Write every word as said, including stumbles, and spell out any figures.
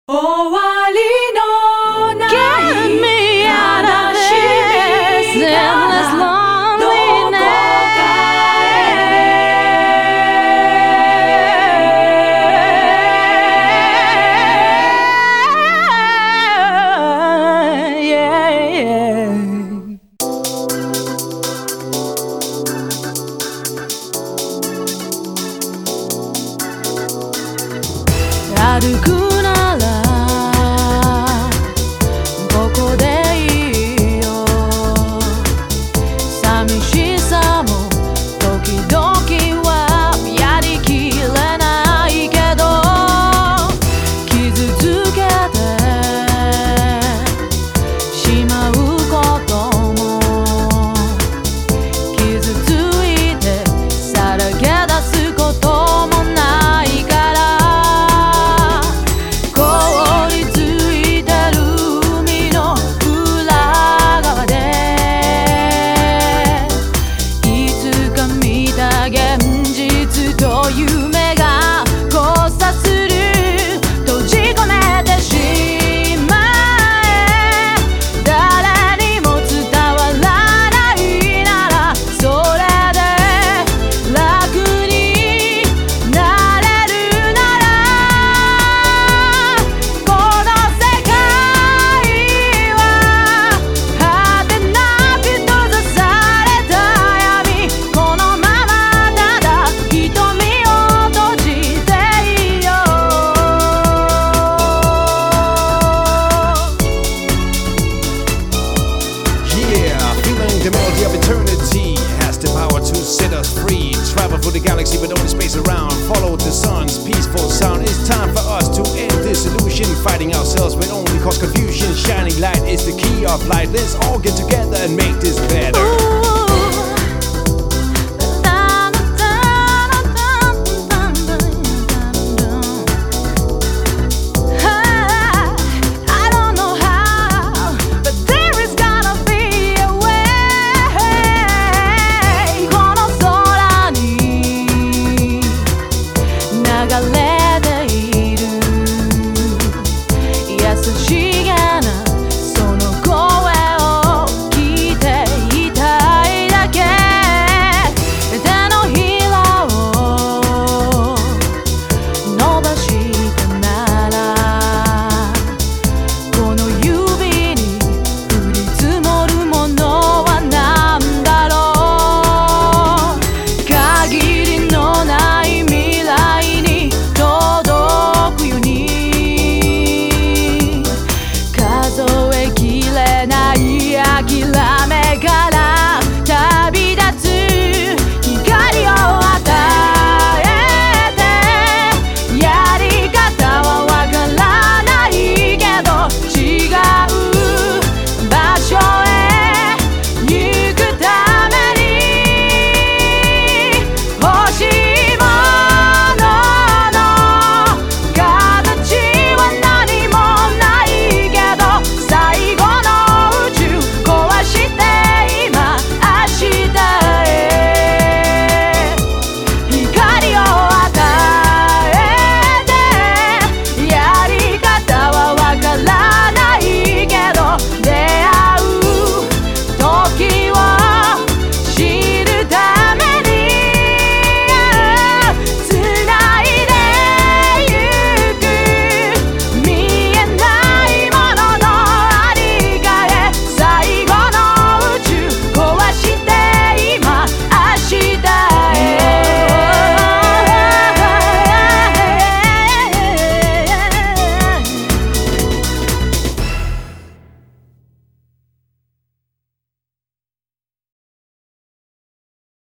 終わりのない Get me out of this endless loneliness. Yeah, yeah. 歩くならここでいいよ。寂しさも時々はやりきれないけど、傷つけてしまうことも、傷ついてさらけ出すこともないから、夢が交差する、閉じ込めてしまえ。誰にも伝わらないならそれで楽になれるなら、この世界は果てなく閉ざされた闇、このままただ瞳 The melody of eternity has the power to set us free. Travel through the galaxy with only space around. Follow the sun's peaceful sound. It's time for us to end this illusion. Fighting ourselves will only cause confusion. Shining light is the key of light. Let's all get together and make this better.